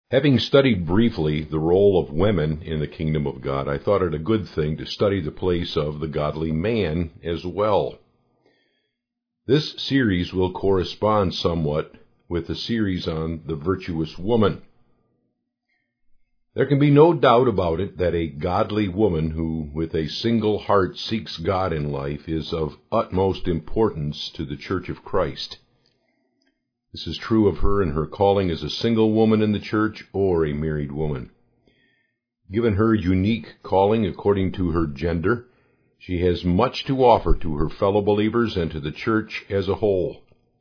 Having studied briefly the role of women in the kingdom of God, I thought it a good thing to study the place of the godly man as well. This series will correspond somewhat with the series on the virtuous woman. There can be no doubt about it that a godly woman who with a single heart seeks God in life is of utmost importance to the Church of Christ. This is true of her in her calling as a single woman in the church or a married woman. Given her unique calling according to her gender, she has much to offer to her fellow believers and to the church as a whole.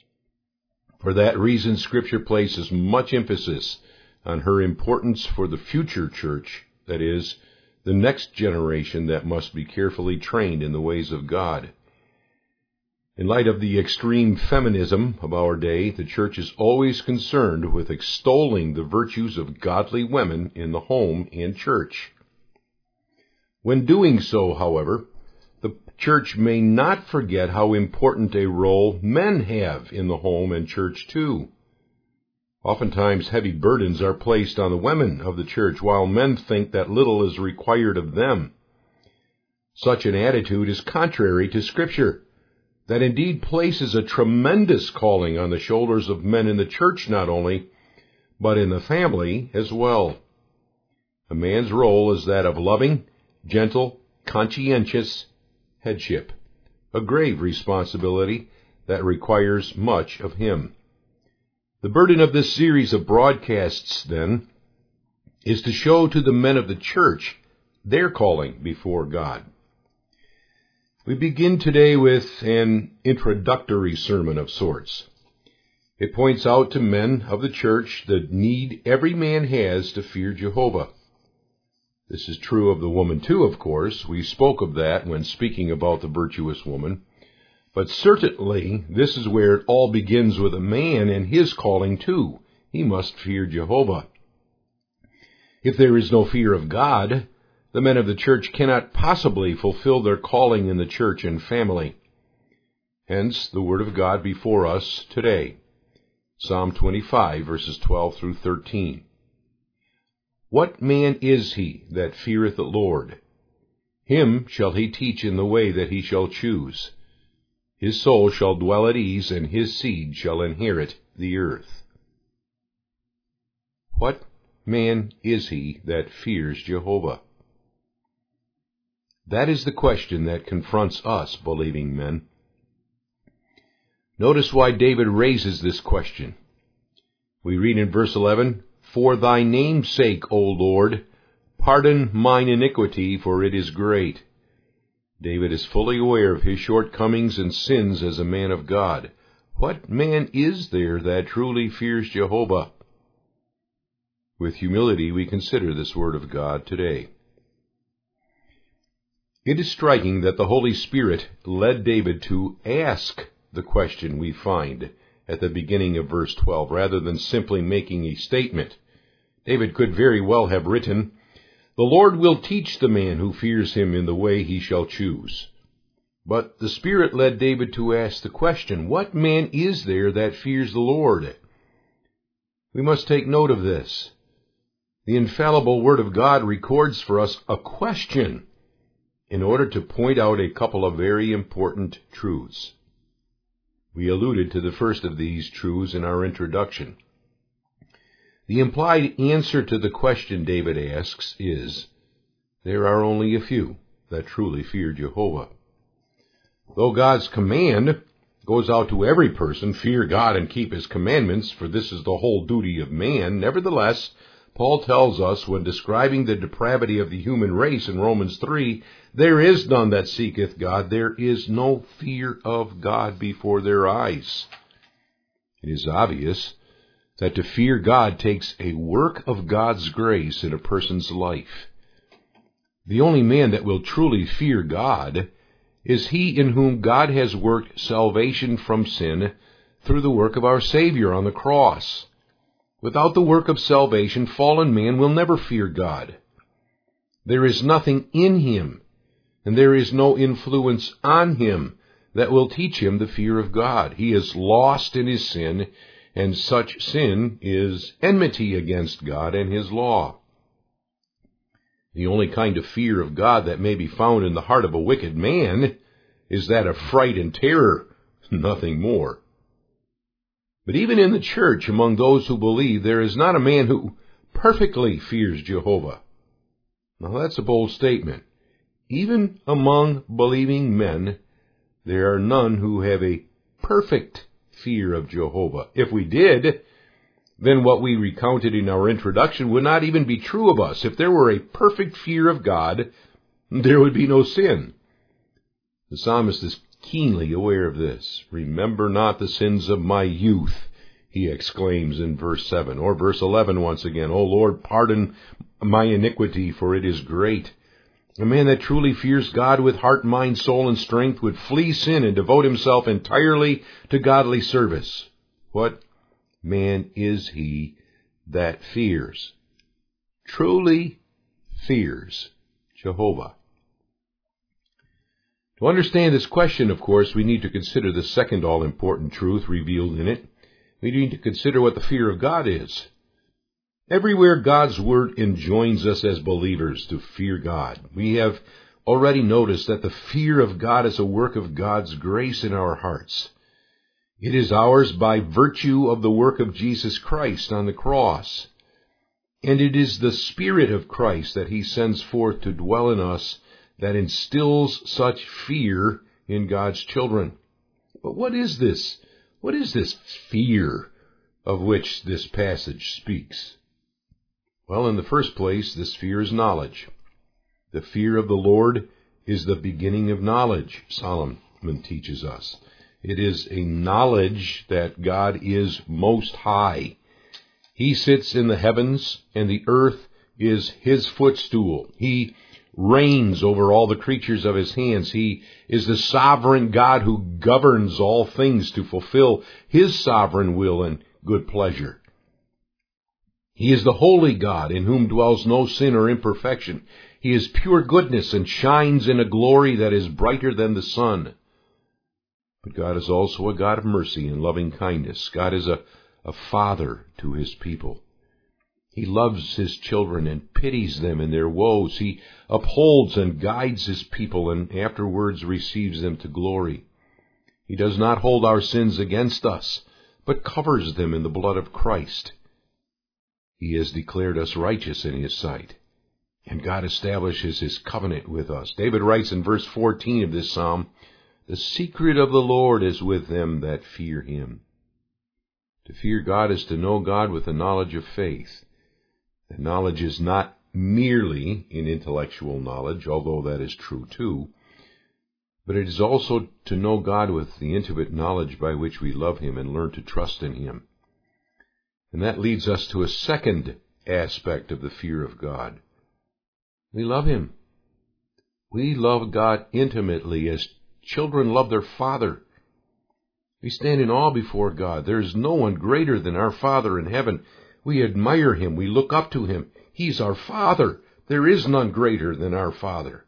For that reason, Scripture places much emphasis on her importance for the future church, that is, the next generation that must be carefully trained in the ways of God. In light of the extreme feminism of our day, the church is always concerned with extolling the virtues of godly women in the home and church. When doing so, however, the church may not forget how important a role men have in the home and church too. Oftentimes heavy burdens are placed on the women of the church, while men think that little is required of them. Such an attitude is contrary to Scripture, that indeed places a tremendous calling on the shoulders of men in the church not only, but in the family as well. A man's role is that of loving, gentle, conscientious headship, a grave responsibility that requires much of him. The burden of this series of broadcasts, then, is to show to the men of the church their calling before God. We begin today with an introductory sermon of sorts. It points out to men of the church the need every man has to fear Jehovah. This is true of the woman too, of course. We spoke of that when speaking about the virtuous woman. But certainly this is where it all begins with a man and his calling too. He must fear Jehovah. If there is no fear of God, the men of the church cannot possibly fulfill their calling in the church and family. Hence, the Word of God before us today. Psalm 25, verses 12 through 13. What man is he that feareth the Lord? Him shall he teach in the way that he shall choose. His soul shall dwell at ease, and his seed shall inherit the earth. What man is he that fears Jehovah? That is the question that confronts us, believing men. Notice why David raises this question. We read in verse 11, For thy name's sake, O Lord, pardon mine iniquity, for it is great. David is fully aware of his shortcomings and sins as a man of God. What man is there that truly fears Jehovah? With humility we consider this word of God today. It is striking that the Holy Spirit led David to ask the question we find at the beginning of verse 12, rather than simply making a statement. David could very well have written, The Lord will teach the man who fears him in the way he shall choose. But the Spirit led David to ask the question, What man is there that fears the Lord? We must take note of this. The infallible Word of God records for us a question in order to point out a couple of very important truths. We alluded to the first of these truths in our introduction. The implied answer to the question David asks is, there are only a few that truly fear Jehovah. Though God's command goes out to every person, fear God and keep His commandments, for this is the whole duty of man, nevertheless, Paul tells us when describing the depravity of the human race in Romans 3, there is none that seeketh God, there is no fear of God before their eyes. It is obvious that to fear God takes a work of God's grace in a person's life. The only man that will truly fear God is he in whom God has worked salvation from sin through the work of our Savior on the cross. Without the work of salvation, fallen man will never fear God. There is nothing in him, and there is no influence on him that will teach him the fear of God. He is lost in his sin, and such sin is enmity against God and His law. The only kind of fear of God that may be found in the heart of a wicked man is that of fright and terror, nothing more. But even in the church, among those who believe, there is not a man who perfectly fears Jehovah. Now that's a bold statement. Even among believing men, there are none who have a perfect fear of Jehovah. If we did, then what we recounted in our introduction would not even be true of us. If there were a perfect fear of God, there would be no sin. The psalmist is keenly aware of this. Remember not the sins of my youth, he exclaims in verse 7. Or verse 11 once again, O Lord, pardon my iniquity, for it is great. A man that truly fears God with heart, mind, soul, and strength would flee sin and devote himself entirely to godly service. What man is he that fears, truly fears Jehovah? To understand this question, of course, we need to consider the second all-important truth revealed in it. We need to consider what the fear of God is. Everywhere God's Word enjoins us as believers to fear God. We have already noticed that the fear of God is a work of God's grace in our hearts. It is ours by virtue of the work of Jesus Christ on the cross. And it is the Spirit of Christ that He sends forth to dwell in us that instills such fear in God's children. But what is this? What is this fear of which this passage speaks? Well, in the first place, this fear is knowledge. The fear of the Lord is the beginning of knowledge, Solomon teaches us. It is a knowledge that God is most high. He sits in the heavens, and the earth is His footstool. He reigns over all the creatures of His hands. He is the sovereign God who governs all things to fulfill His sovereign will and good pleasure. He is the holy God in whom dwells no sin or imperfection. He is pure goodness and shines in a glory that is brighter than the sun. But God is also a God of mercy and loving kindness. God is a father to His people. He loves His children and pities them in their woes. He upholds and guides His people and afterwards receives them to glory. He does not hold our sins against us, but covers them in the blood of Christ. He has declared us righteous in His sight, and God establishes His covenant with us. David writes in verse 14 of this psalm, "The secret of the Lord is with them that fear Him." To fear God is to know God with the knowledge of faith. That knowledge is not merely in intellectual knowledge, although that is true too, but it is also to know God with the intimate knowledge by which we love Him and learn to trust in Him. And that leads us to a second aspect of the fear of God. We love Him. We love God intimately as children love their father. We stand in awe before God. There is no one greater than our Father in heaven. We admire Him. We look up to Him. He's our Father. There is none greater than our Father.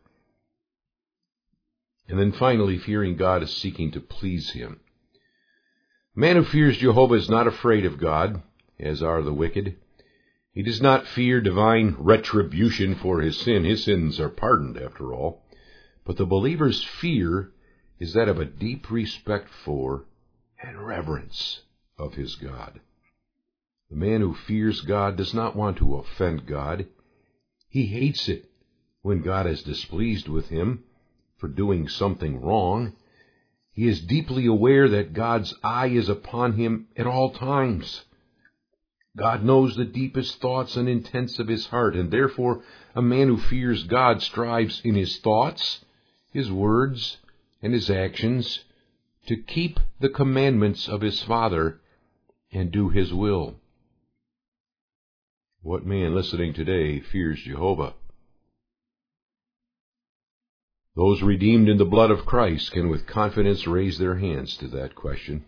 And then finally, fearing God is seeking to please Him. A man who fears Jehovah is not afraid of God, as are the wicked. He does not fear divine retribution for his sin. His sins are pardoned, after all. But the believer's fear is that of a deep respect for and reverence of his God. The man who fears God does not want to offend God. He hates it when God is displeased with him for doing something wrong. He is deeply aware that God's eye is upon him at all times. God knows the deepest thoughts and intents of his heart, and therefore a man who fears God strives in his thoughts, his words, and his actions to keep the commandments of his Father and do His will. What man listening today fears Jehovah? Those redeemed in the blood of Christ can with confidence raise their hands to that question.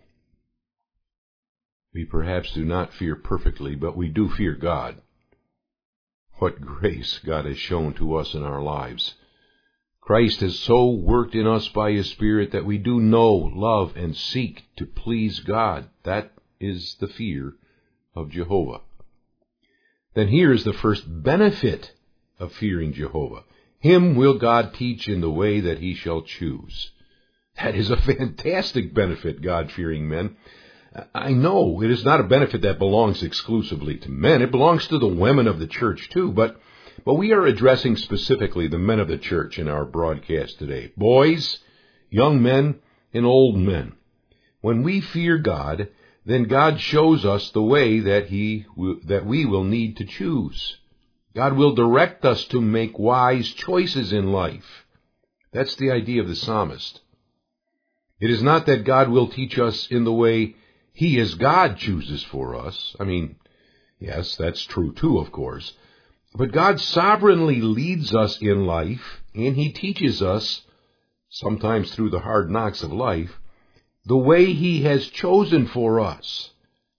We perhaps do not fear perfectly, but we do fear God. What grace God has shown to us in our lives. Christ has so worked in us by His Spirit that we do know, love, and seek to please God. That is the fear of Jehovah. Then here is the first benefit of fearing Jehovah. Him will God teach in the way that he shall choose. That is a fantastic benefit, God-fearing men. I know it is not a benefit that belongs exclusively to men. It belongs to the women of the church too, but we are addressing specifically the men of the church in our broadcast today. Boys, young men, and old men. When we fear God, then God shows us the way that we will need to choose. God will direct us to make wise choices in life. That's the idea of the psalmist. It is not that God will teach us in the way He as God chooses for us. I mean, yes, that's true too, of course. But God sovereignly leads us in life, and He teaches us, sometimes through the hard knocks of life, the way He has chosen for us.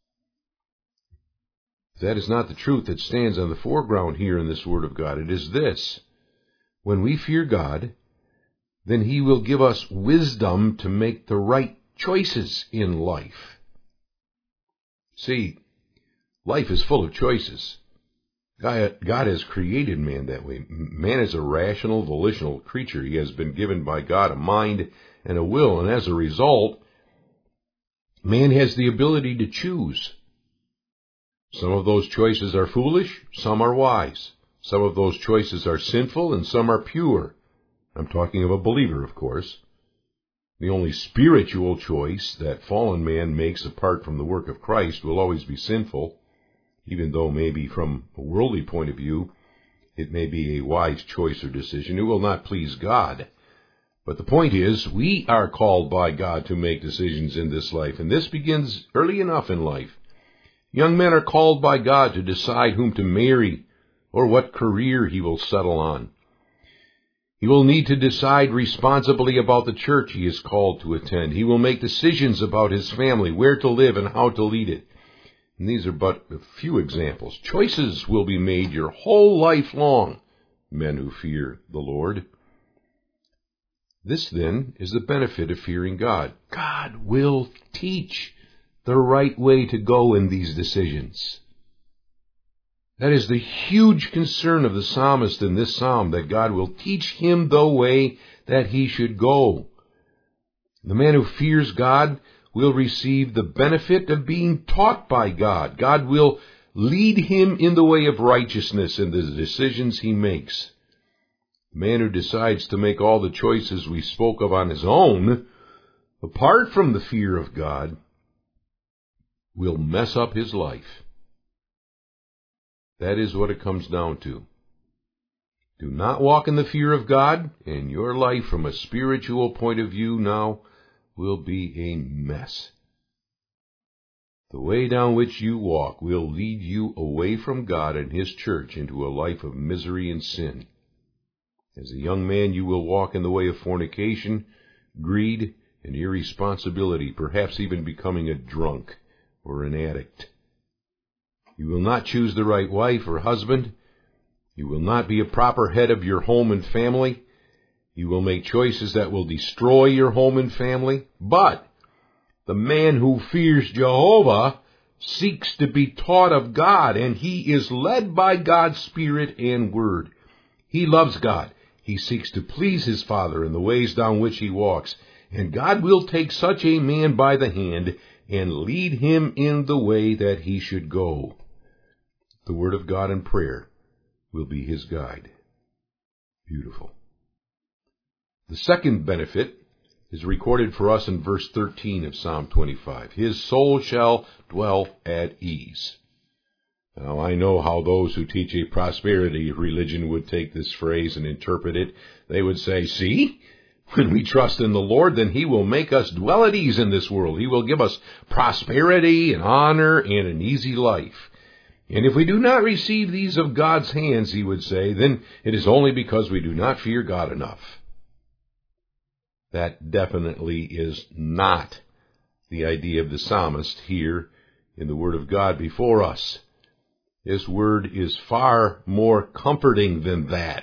That is not the truth that stands on the foreground here in this Word of God. It is this: when we fear God, then He will give us wisdom to make the right choices in life. See, life is full of choices. God has created man that way. Man is a rational, volitional creature. He has been given by God a mind and a will, and as a result, man has the ability to choose. Some of those choices are foolish, some are wise. Some of those choices are sinful, and some are pure. I'm talking of a believer, of course. The only spiritual choice that fallen man makes apart from the work of Christ will always be sinful, even though maybe from a worldly point of view it may be a wise choice or decision. It will not please God. But the point is, we are called by God to make decisions in this life, and this begins early enough in life. Young men are called by God to decide whom to marry or what career he will settle on. He will need to decide responsibly about the church he is called to attend. He will make decisions about his family, where to live and how to lead it. And these are but a few examples. Choices will be made your whole life long, men who fear the Lord. This, then, is the benefit of fearing God. God will teach the right way to go in these decisions. That is the huge concern of the psalmist in this psalm, that God will teach him the way that he should go. The man who fears God will receive the benefit of being taught by God. God will lead him in the way of righteousness in the decisions he makes. The man who decides to make all the choices we spoke of on his own, apart from the fear of God, will mess up his life. That is what it comes down to. Do not walk in the fear of God, and your life from a spiritual point of view now will be a mess. The way down which you walk will lead you away from God and His church into a life of misery and sin. As a young man, you will walk in the way of fornication, greed, and irresponsibility, perhaps even becoming a drunk or an addict. You will not choose the right wife or husband. You will not be a proper head of your home and family. You will make choices that will destroy your home and family. But the man who fears Jehovah seeks to be taught of God, and he is led by God's Spirit and Word. He loves God. He seeks to please his Father in the ways down which he walks, and God will take such a man by the hand and lead him in the way that he should go. The Word of God and prayer will be his guide. Beautiful. The second benefit is recorded for us in verse 13 of Psalm 25. His soul shall dwell at ease. Now, I know how those who teach a prosperity religion would take this phrase and interpret it. They would say, see, when we trust in the Lord, then He will make us dwell at ease in this world. He will give us prosperity and honor and an easy life. And if we do not receive these of God's hands, he would say, then it is only because we do not fear God enough. That definitely is not the idea of the psalmist here in the Word of God before us. This word is far more comforting than that.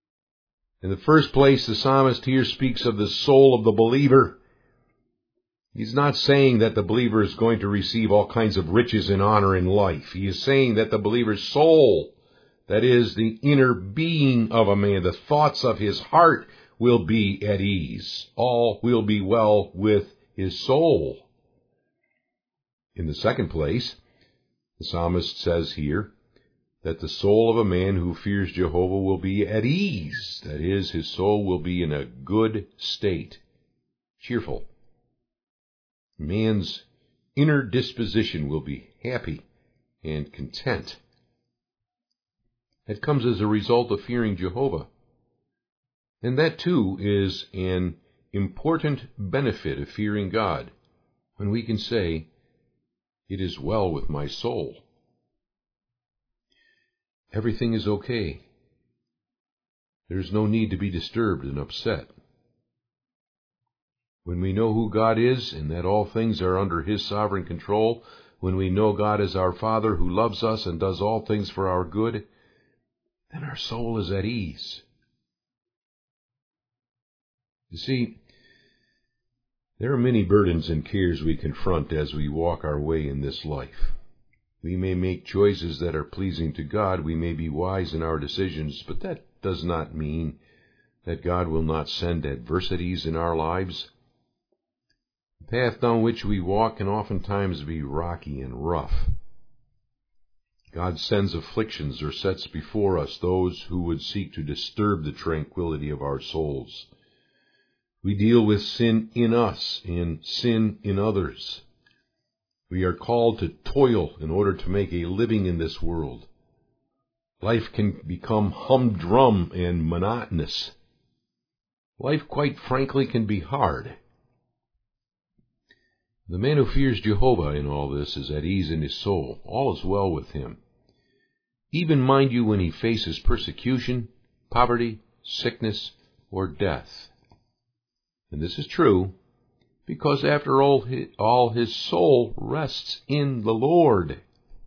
In the first place, the psalmist here speaks of the soul of the believer. He's not saying that the believer is going to receive all kinds of riches and honor in life. He is saying that the believer's soul, that is, the inner being of a man, the thoughts of his heart, will be at ease. All will be well with his soul. In the second place, the psalmist says here that the soul of a man who fears Jehovah will be at ease. That is, his soul will be in a good state, cheerful. Man's inner disposition will be happy and content. That comes as a result of fearing Jehovah. And that, too, is an important benefit of fearing God, when we can say, "It is well with my soul." Everything is okay. There's no need to be disturbed and upset. When we know who God is and that all things are under His sovereign control, when we know God is our Father who loves us and does all things for our good, then our soul is at ease. You see, there are many burdens and cares we confront as we walk our way in this life. We may make choices that are pleasing to God. We may be wise in our decisions, but that does not mean that God will not send adversities in our lives. The path down which we walk can oftentimes be rocky and rough. God sends afflictions or sets before us those who would seek to disturb the tranquility of our souls. We deal with sin in us and sin in others. We are called to toil in order to make a living in this world. Life can become humdrum and monotonous. Life, quite frankly, can be hard. The man who fears Jehovah in all this is at ease in his soul. All is well with him. Even, mind you, when he faces persecution, poverty, sickness, or death. And this is true, because after all his soul rests in the Lord.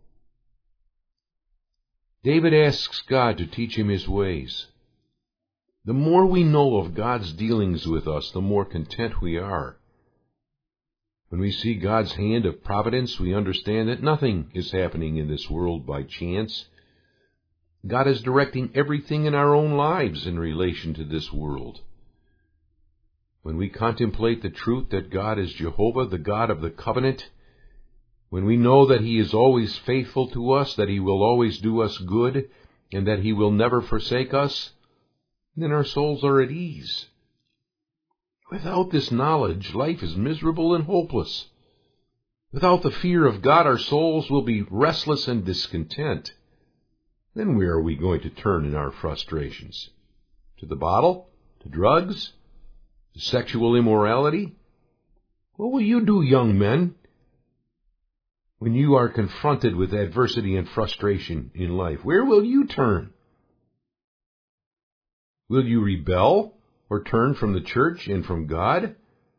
David asks God to teach him his ways. The more we know of God's dealings with us, the more content we are. When we see God's hand of providence, we understand that nothing is happening in this world by chance. God is directing everything in our own lives in relation to this world. When we contemplate the truth that God is Jehovah, the God of the covenant, when we know that He is always faithful to us, that He will always do us good, and that He will never forsake us, then our souls are at ease. Without this knowledge, life is miserable and hopeless. Without the fear of God, our souls will be restless and discontent. Then where are we going to turn in our frustrations? To the bottle? To drugs? To sexual immorality? What will you do, young men, when you are confronted with adversity and frustration in life? Where will you turn? Will you rebel or turn from the church and from God?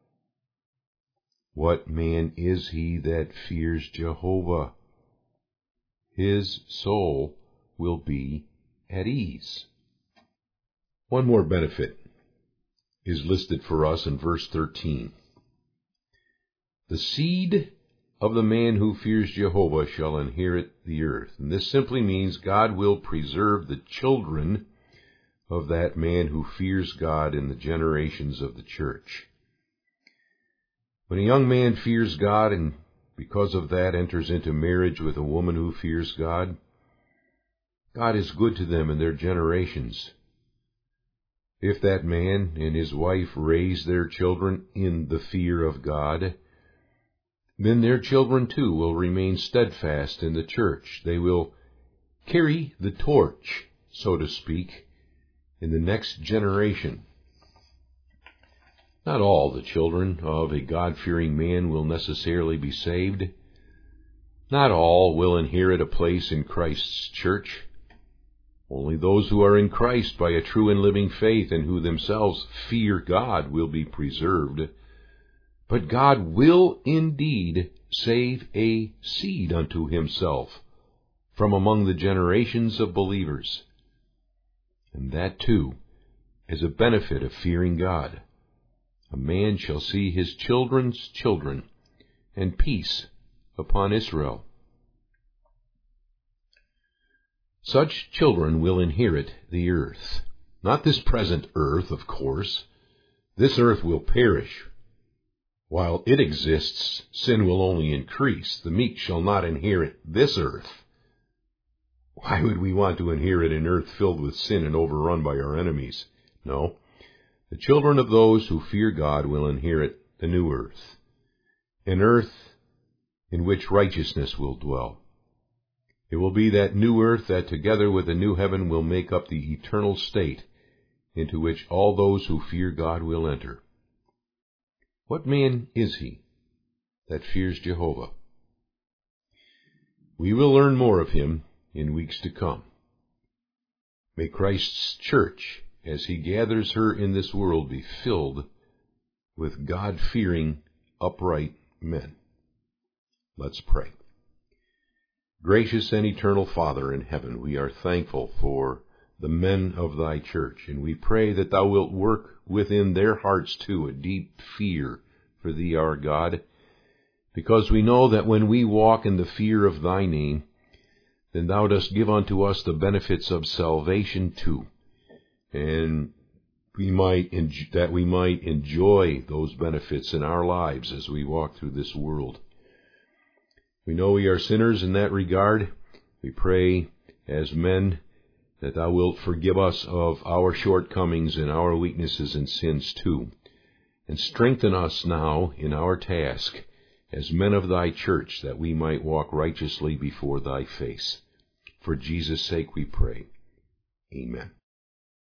What man is he that fears Jehovah? His soul will be at ease. One more benefit is listed for us in verse 13. The seed of the man who fears Jehovah shall inherit the earth. And this simply means God will preserve the children of that man who fears God in the generations of the church. When a young man fears God and because of that enters into marriage with a woman who fears God, God is good to them in their generations. If that man and his wife raise their children in the fear of God, then their children too will remain steadfast in the church. They will carry the torch, so to speak, in the next generation. Not all the children of a God-fearing man will necessarily be saved. Not all will inherit a place in Christ's church. Only those who are in Christ by a true and living faith and who themselves fear God will be preserved. But God will indeed save a seed unto Himself from among the generations of believers. And that, too, is a benefit of fearing God. a man shall see his children's children, and peace upon Israel. Such children will inherit the earth. Not this present earth, of course. This earth will perish. While it exists, sin will only increase. The meek shall not inherit this earth. Why would we want to inherit an earth filled with sin and overrun by our enemies? No. The children of those who fear God will inherit the new earth, an earth in which righteousness will dwell. It will be that new earth that together with the new heaven will make up the eternal state into which all those who fear God will enter. What man is he that fears Jehovah? We will learn more of him in weeks to come. May Christ's church, as he gathers her in this world, be filled with God-fearing, upright men. Let's pray. Gracious and eternal Father in heaven, we are thankful for the men of thy church, and we pray that thou wilt work within their hearts too a deep fear for thee, our God, because we know that when we walk in the fear of thy name, then thou dost give unto us the benefits of salvation too, and we might enjoy those benefits in our lives as we walk through this world. We know we are sinners in that regard. We pray as men that thou wilt forgive us of our shortcomings and our weaknesses and sins too, and strengthen us now in our task as men of thy church, that we might walk righteously before thy face. For Jesus' sake we pray. Amen.